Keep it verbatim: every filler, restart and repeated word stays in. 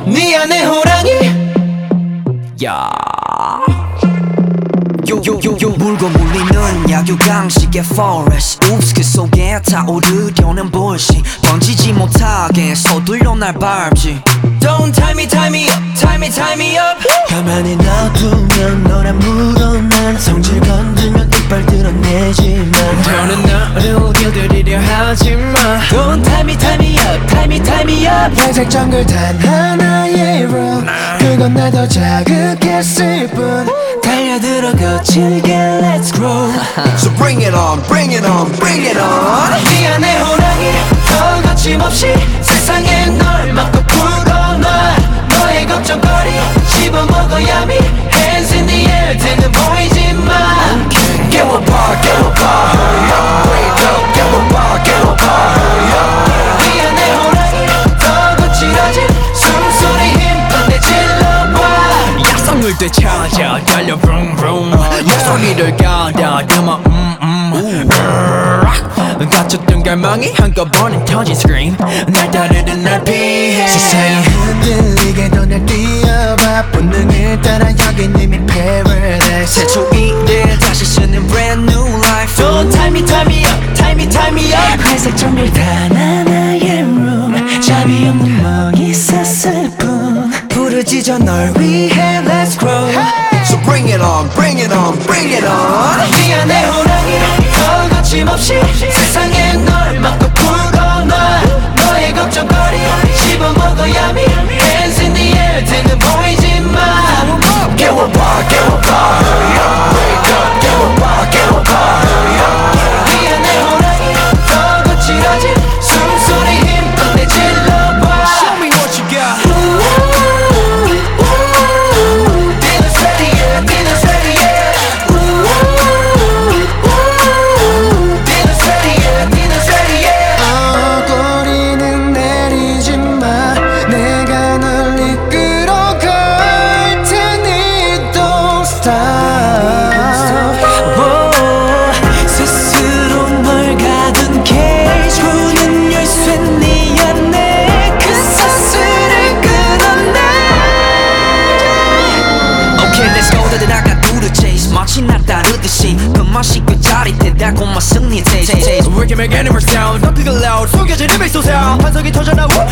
네 안에 호랑이 야 요요요요 물고 물리는 약육강식의 forest Oops 그 속에 타오르려는 bullshit 번지지 못하게 서둘러 날 밟지 Don't tie me tie me up tie me tie me up 가만히 놔두면 너라 물어난 성질 건들면 이빨 드러내지만 더는 너를 길들이려 하지마 Don't tie me tie me up tie me tie me up 회색 정글 단 하나의 rule 그건 날 더 자극했을 뿐 달려들어 거칠게 let's grow So bring it on, bring it on, bring it on. 네 안에 호랑이 더 거침없이 세상에 널 막고 풀어놔 너의 걱정거리 씹어먹어야미 Hands in the air 등은 보이지만 깨워봐, 깨워봐, hurry up, wake up, 깨워봐, 깨워봐, hurry up. 네 안에 호랑이 더 거칠어진 숨소리 힘껏 내질러봐 야성을 되찾아 달려 vroom vroom 목소리를 가다듬어 음음 갇혔던 갈망이 한꺼번에 터진 scream 날 따르는 날 피해 세상이 흔들리게 더 날 뛰어봐 본능을 따라 여긴 이미 paradise 새 초일에 다시 쓰는 brand new life Don't tie me tie me up tie me tie me up 회색 정글 단 하나의 room 잡이 없는 멍이 쌌을 뿐 부르짖어 널 위해 let's grow So bring it on, bring it on, bring it on. 네 안에 호랑이 더 거침없이 세상에 널 막고 풀어놔 너의 걱정거리 씹어먹어야미 Hands in the air 등은 보이지만 깨워봐, 깨워봐, hurry up, wake up, 깨워봐, 깨워봐, hurry up. 네 안에 호랑이 더 거칠어진 숨소리 힘껏 내질러봐 Show me what you got Dinner's ready yeah dinner's ready yeah Dinner's ready yeah dinner's ready yeah 어, 꼬리는 내리지 마 내가 널 이끌어 갈 테니 don't stop 스스로 널 가둔 cage 문은 열쇠 네 안에 그 사슬을 끊어내 Okay let's go 다들 나가 do the chase 마치 나 따르듯이 그 맛이 그 짜릿해 달콤한 승리 taste taste We can make any more sound Don't pick it loud 숨겨진 리믹 소사 환성이 터져나와